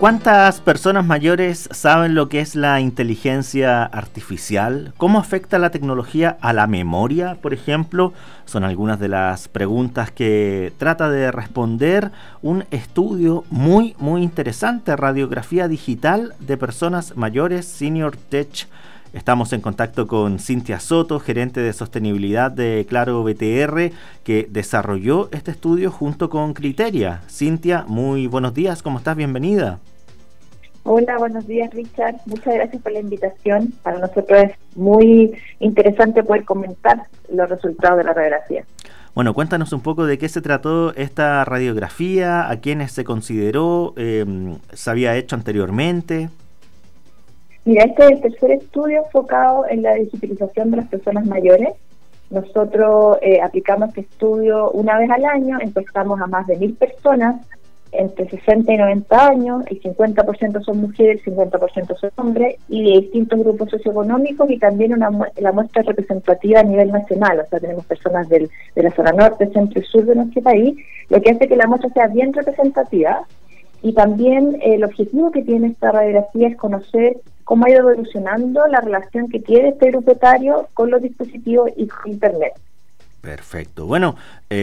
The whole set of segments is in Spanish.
¿Cuántas personas mayores saben lo que es la inteligencia artificial? ¿Cómo afecta la tecnología a la memoria, por ejemplo? Son algunas de las preguntas que trata de responder un estudio muy interesante, Radiografía Digital de Personas Mayores, Senior Tech. Estamos en contacto con Cintia Soto, gerente de sostenibilidad de Claro BTR, que desarrolló este estudio junto con Criteria. Cintia, muy buenos días, ¿cómo estás? Bienvenida. Hola, buenos días, Richard. Muchas gracias por la invitación. Para nosotros es muy interesante poder comentar los resultados de la radiografía. Bueno, cuéntanos un poco de qué se trató esta radiografía, a quiénes se consideró, se había hecho anteriormente. Mira, este es el tercer estudio enfocado en la digitalización de las personas mayores. Nosotros aplicamos este estudio una vez al año, empezamos a más de 1.000 personas entre 60 y 90 años, el 50% son mujeres, el 50% son hombres, y de distintos grupos socioeconómicos, y también la muestra representativa a nivel nacional. O sea, tenemos personas de la zona norte, centro y sur de nuestro país, lo que hace que la muestra sea bien representativa. Y también el objetivo que tiene esta radiografía es conocer cómo ha ido evolucionando la relación que tiene este grupo etario con los dispositivos y con Internet. Perfecto. Bueno,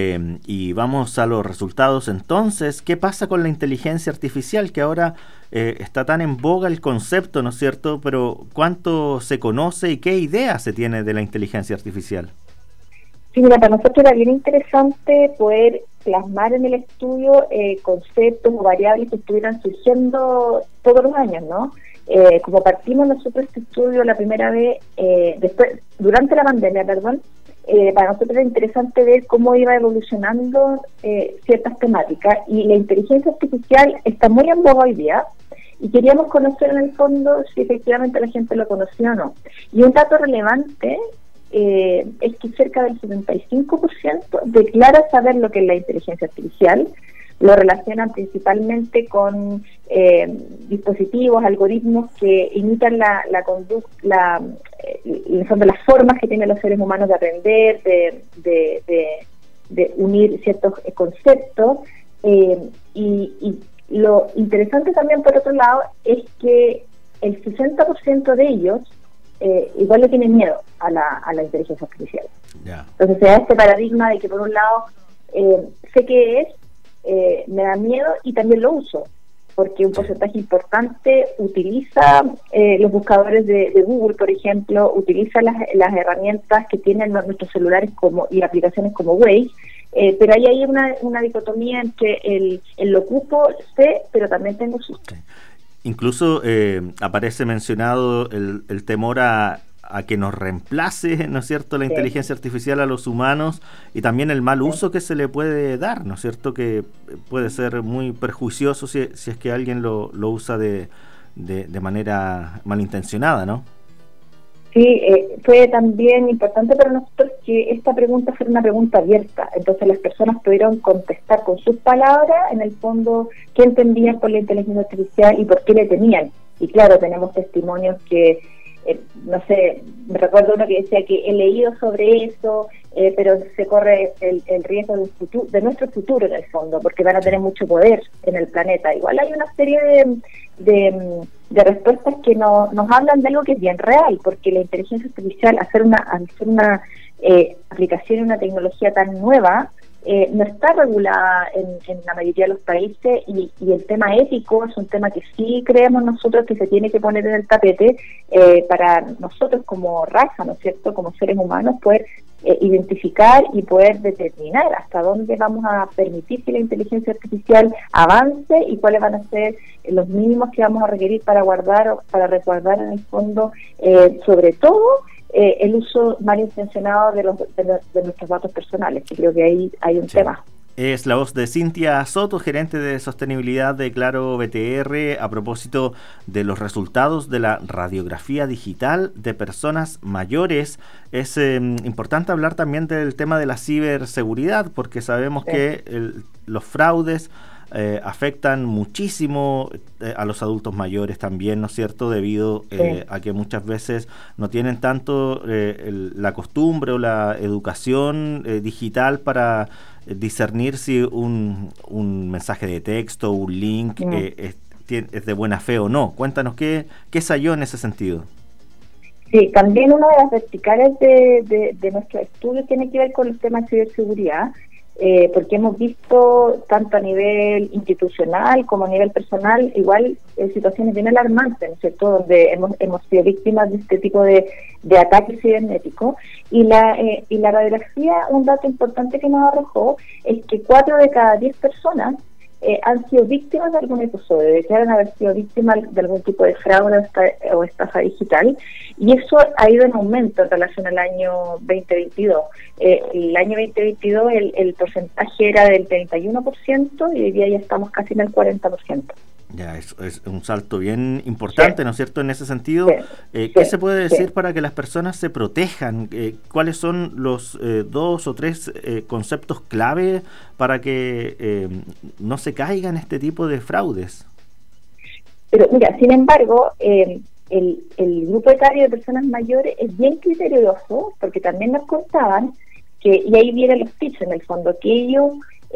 y vamos a los resultados entonces. ¿Qué pasa con la inteligencia artificial? Que ahora está tan en boga el concepto, ¿no es cierto? Pero ¿cuánto se conoce y qué idea se tiene de la inteligencia artificial? Sí, mira, para nosotros era bien interesante poder plasmar en el estudio conceptos o variables que estuvieran surgiendo todos los años, ¿no? Como partimos nosotros este estudio la primera vez, durante la pandemia, para nosotros era interesante ver cómo iba evolucionando ciertas temáticas, y la inteligencia artificial está muy en boga hoy día, y queríamos conocer en el fondo si efectivamente la gente lo conocía o no. Y un dato relevante es que cerca del 75% declara saber lo que es la inteligencia artificial. Lo relacionan principalmente con dispositivos, algoritmos que imitan la conducta, son de las formas que tienen los seres humanos de aprender, de unir ciertos conceptos. Y lo interesante también, por otro lado, es que el 60% de ellos igual le tienen miedo a la inteligencia artificial. Yeah. Entonces se da este paradigma de que, por un lado, sé qué es, me da miedo y también lo uso, porque un porcentaje importante utiliza los buscadores de Google, por ejemplo, utiliza las herramientas que tienen nuestros celulares y aplicaciones como Waze, pero ahí hay una dicotomía entre el lo ocupo, sé, pero también tengo susto. Incluso aparece mencionado el temor a que nos reemplace, ¿no es cierto?, la inteligencia artificial a los humanos, y también el mal uso que se le puede dar, ¿no es cierto?, que puede ser muy perjuicioso si es que alguien lo usa de manera malintencionada, ¿no? Sí, fue también importante para nosotros que esta pregunta fuera una pregunta abierta. Entonces las personas pudieron contestar con sus palabras, en el fondo, qué entendían por la inteligencia artificial y por qué le temían. Y claro, tenemos testimonios que, no sé, me recuerdo uno que decía que he leído sobre eso, pero se corre el riesgo de nuestro futuro en el fondo, porque van a tener mucho poder en el planeta. Igual hay una serie de respuestas que nos hablan de algo que es bien real, porque la inteligencia artificial, hacer una aplicación y una tecnología tan nueva, no está regulada en la mayoría de los países, y el tema ético es un tema que sí creemos nosotros que se tiene que poner en el tapete para nosotros como raza, ¿no es cierto?, como seres humanos, poder identificar y poder determinar hasta dónde vamos a permitir que la inteligencia artificial avance y cuáles van a ser los mínimos que vamos a requerir para resguardar en el fondo, sobre todo, el uso malintencionado de nuestros datos personales, que creo que ahí hay un tema. Es la voz de Cintia Soto, gerente de sostenibilidad de Claro BTR, a propósito de los resultados de la radiografía digital de personas mayores. Es importante hablar también del tema de la ciberseguridad, porque sabemos que los fraudes afectan muchísimo a los adultos mayores también, ¿no es cierto?, debido a que muchas veces no tienen tanto la costumbre o la educación digital para discernir si un mensaje de texto, un link es de buena fe o no. Cuéntanos qué se halló en ese sentido. Sí, también una de las verticales de nuestro estudio tiene que ver con los temas de ciberseguridad, porque hemos visto tanto a nivel institucional como a nivel personal, igual situaciones bien alarmantes, ¿no es cierto?, donde hemos sido víctimas de este tipo de ataques cibernéticos. Y la radiografía, un dato importante que nos arrojó es que 4 de cada 10 personas han sido víctimas de algún episodio, declaran haber sido víctimas de algún tipo de fraude o estafa digital, y eso ha ido en aumento en relación al año 2022. El año 2022 el porcentaje era del 31% y hoy día ya estamos casi en el 40%. Ya, es un salto bien importante, sí, ¿no es cierto? En ese sentido, sí, ¿qué se puede decir para que las personas se protejan? ¿Cuáles son los 2 o 3 conceptos clave para que no se caigan este tipo de fraudes? Pero mira, sin embargo, el grupo etario de personas mayores es bien criterioso, porque también nos contaban que, y ahí vienen los tips en el fondo, que ellos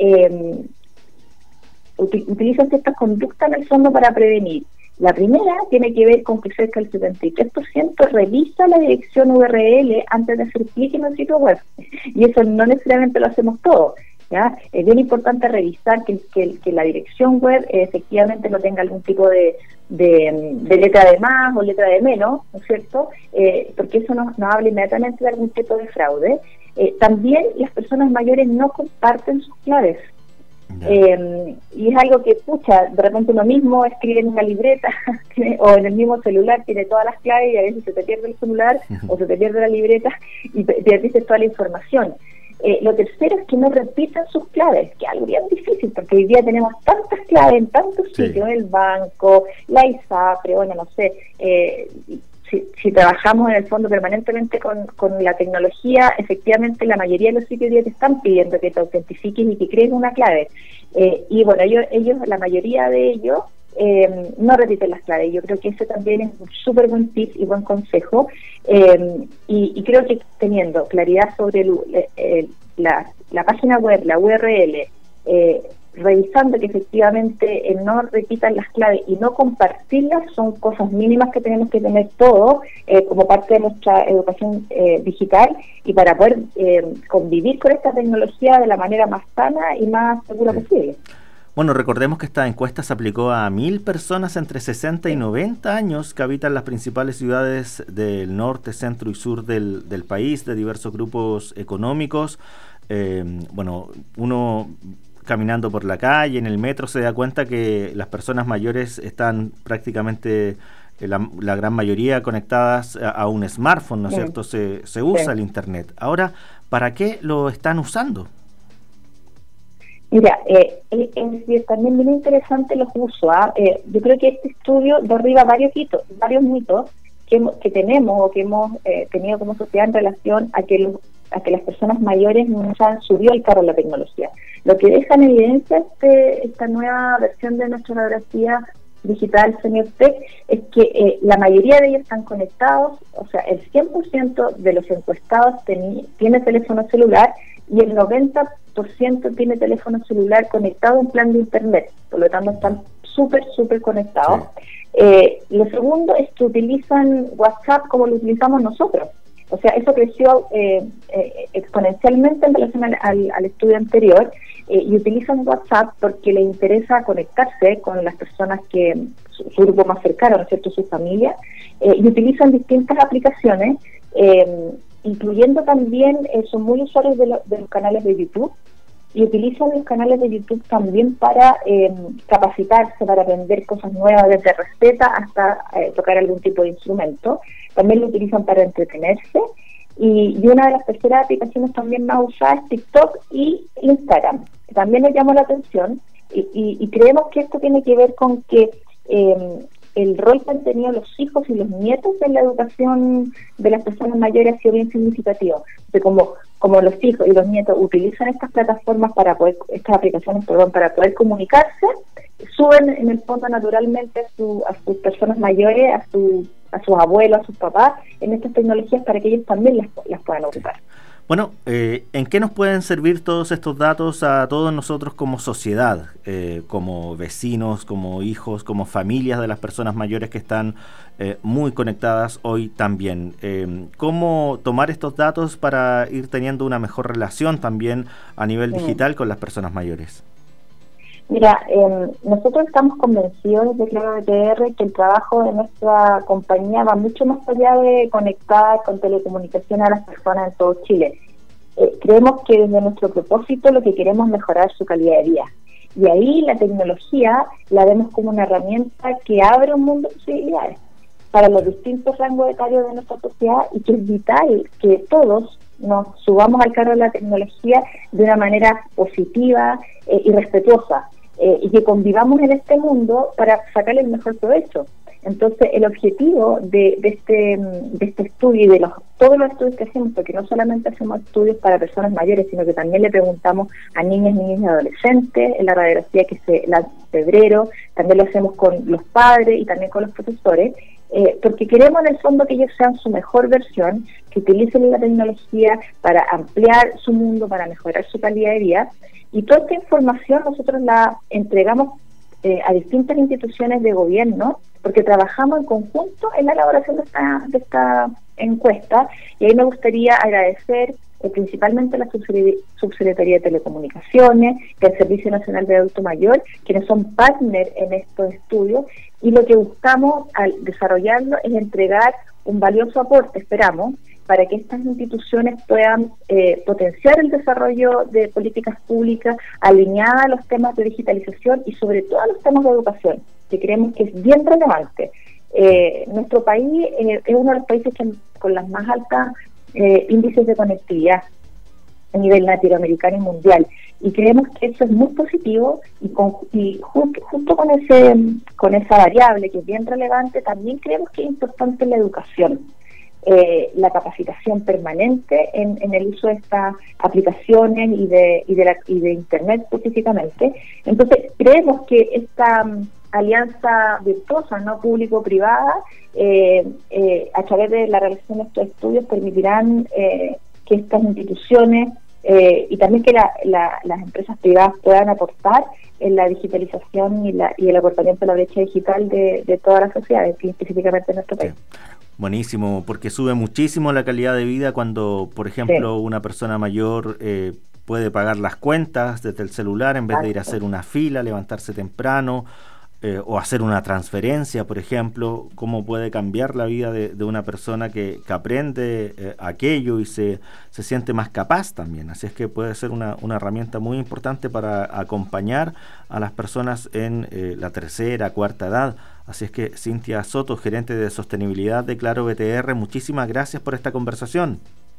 utilizan ciertas conductas en el fondo para prevenir. La primera tiene que ver con que cerca del 73% revisa la dirección URL antes de hacer clic en un sitio web, y eso no necesariamente lo hacemos todos, ¿ya? Es bien importante revisar que la dirección web efectivamente no tenga algún tipo de letra de más o letra de menos, ¿no es cierto?, porque eso nos habla inmediatamente de algún tipo de fraude. También las personas mayores no comparten sus claves. Y es algo que, de repente uno mismo escribe en una libreta o en el mismo celular, tiene todas las claves y a veces se te pierde el celular o se te pierde la libreta y pierdes toda la información. Lo tercero es que no repitan sus claves, que es algo bien difícil, porque hoy día tenemos tantas claves en tantos sitios, el banco, la ISAPRE, bueno, no sé, si trabajamos en el fondo permanentemente con la tecnología, efectivamente la mayoría de los sitios hoy día te están pidiendo que te autentifiques y que crees una clave. Y bueno, ellos, la mayoría de ellos, no repiten las claves. Yo creo que ese también es un súper buen tip y buen consejo. Y creo que teniendo claridad sobre la página web, la URL, revisando que efectivamente no repitan las claves y no compartirlas, son cosas mínimas que tenemos que tener todos como parte de nuestra educación digital, y para poder convivir con esta tecnología de la manera más sana y más segura posible. Bueno, recordemos que esta encuesta se aplicó a 1.000 personas entre 60 y 90 años que habitan las principales ciudades del norte, centro y sur del país, de diversos grupos económicos. Bueno, uno caminando por la calle, en el metro, se da cuenta que las personas mayores están prácticamente, la gran mayoría, conectadas a un smartphone, ¿no es cierto? Se usa el Internet. Ahora, ¿para qué lo están usando? Mira, es también bien interesante los usos. Yo creo que este estudio derriba varios mitos que tenemos o que hemos tenido como sociedad en relación a que las personas mayores nos han subido el carro de la tecnología. Lo que deja en evidencia esta nueva versión de nuestra radiografía digital Senior Tech es que la mayoría de ellos están conectados, o sea, el 100% de los encuestados tiene teléfono celular y el 90% tiene teléfono celular conectado en plan de internet, por lo tanto están súper conectados. Sí. Lo segundo es que utilizan WhatsApp como lo utilizamos nosotros. O sea, eso creció exponencialmente en relación al estudio anterior, y utilizan WhatsApp porque les interesa conectarse con las personas que su grupo más cercano, ¿no es cierto?, su familia, y utilizan distintas aplicaciones, incluyendo también, son muy usuarios de los canales de YouTube, y utilizan los canales de YouTube también para capacitarse, para aprender cosas nuevas, desde receta hasta tocar algún tipo de instrumento. También lo utilizan para entretenerse, y una de las terceras aplicaciones también más usadas es TikTok y Instagram, que también nos llamó la atención, y creemos que esto tiene que ver con que el rol que han tenido los hijos y los nietos en la educación de las personas mayores ha sido bien significativo. De como los hijos y los nietos utilizan estas plataformas estas aplicaciones para poder comunicarse, suben en el fondo naturalmente a sus personas mayores, a sus abuelos, a sus papás, en estas tecnologías, para que ellos también las puedan ocupar. Bueno, ¿en qué nos pueden servir todos estos datos a todos nosotros como sociedad, como vecinos, como hijos, como familias de las personas mayores que están muy conectadas hoy también? ¿Cómo tomar estos datos para ir teniendo una mejor relación también a nivel digital con las personas mayores? Mira, nosotros estamos convencidos de Claro BTR que el trabajo de nuestra compañía va mucho más allá de conectar con telecomunicación a las personas en todo Chile. Creemos que desde nuestro propósito lo que queremos es mejorar su calidad de vida. Y ahí la tecnología la vemos como una herramienta que abre un mundo de posibilidades para los distintos rangos etarios de nuestra sociedad, y que es vital que todos nos subamos al carro de la tecnología de una manera positiva y respetuosa, y que convivamos en este mundo para sacarle el mejor provecho. Entonces, el objetivo de este estudio y de todos los estudios que hacemos, porque no solamente hacemos estudios para personas mayores, sino que también le preguntamos a niñas, niños y adolescentes en la radiografía que se lanza en febrero, también lo hacemos con los padres y también con los profesores, porque queremos en el fondo que ellos sean su mejor versión, que utilicen la tecnología para ampliar su mundo, para mejorar su calidad de vida. Y toda esta información nosotros la entregamos a distintas instituciones de gobierno, porque trabajamos en conjunto en la elaboración de esta encuesta. Y ahí me gustaría agradecer principalmente a la Subsecretaría de Telecomunicaciones, y al Servicio Nacional de Adulto Mayor, quienes son partners en estos estudios, y lo que buscamos al desarrollarlo es entregar un valioso aporte, esperamos, para que estas instituciones puedan potenciar el desarrollo de políticas públicas alineadas a los temas de digitalización y sobre todo a los temas de educación, que creemos que es bien relevante. Nuestro país es uno de los países con las más altas índices de conectividad a nivel latinoamericano y mundial, y creemos que eso es muy positivo, y junto con esa variable que es bien relevante, también creemos que es importante la educación, la capacitación permanente en el uso de estas aplicaciones y de Internet específicamente. Entonces creemos que esta alianza virtuosa, no público-privada, a través de la realización de estos estudios, permitirán que estas instituciones y también que las empresas privadas puedan aportar en la digitalización y el acortamiento de la brecha digital de todas las sociedades, y específicamente en nuestro país. Sí. Buenísimo, porque sube muchísimo la calidad de vida cuando, por ejemplo, una persona mayor puede pagar las cuentas desde el celular en vez de ir a hacer una fila, levantarse temprano, o hacer una transferencia, por ejemplo. Cómo puede cambiar la vida de una persona que aprende aquello y se siente más capaz también. Así es que puede ser una herramienta muy importante para acompañar a las personas en la tercera, cuarta edad. Así es que Cintia Soto, gerente de sostenibilidad de Claro BTR, muchísimas gracias por esta conversación.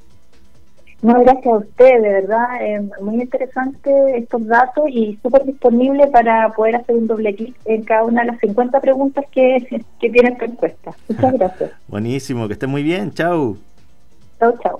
No, gracias a usted, de verdad, muy interesante estos datos y súper disponible para poder hacer un doble clic en cada una de las 50 preguntas que tiene esta encuesta. Muchas gracias. Buenísimo, que esté muy bien, chau. Chau, chau.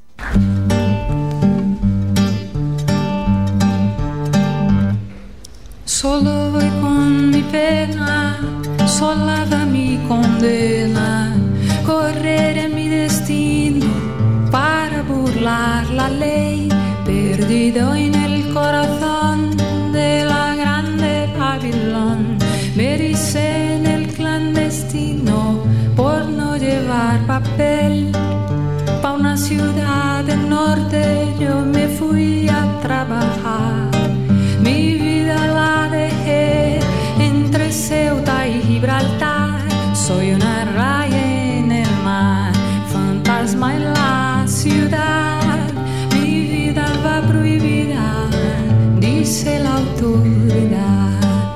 Solo voy con mi pena, sola va mi condena, correré mi destino para burlar la ley, perdido en el corazón de la grande Babilón. Me hice en el clandestino por no llevar papel. Pa' una ciudad del norte yo me fui a trabajar. Mi vida la dejé entre Ceuta y Gibraltar. Soy una raya en el mar, fantasma en la ciudad. Mi vida va prohibida, dice la autoridad.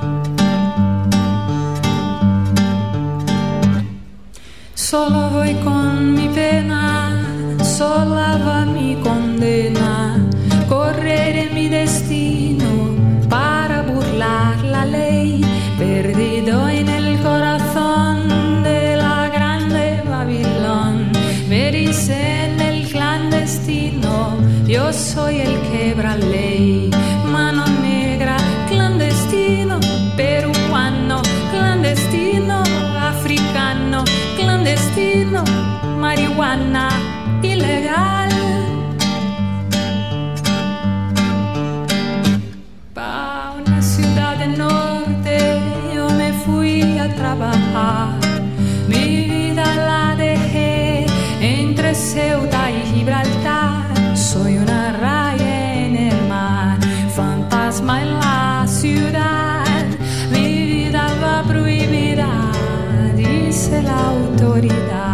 Solo voy con mi pena, sola va mi condena. Correré mi destino para burlar la ley, perdido en el corazón de la grande Babilón. Me dice en el clandestino, yo soy el quebra ley. Mano negra, clandestino, peruano, clandestino, africano, clandestino, marihuana ilegal. autoridad.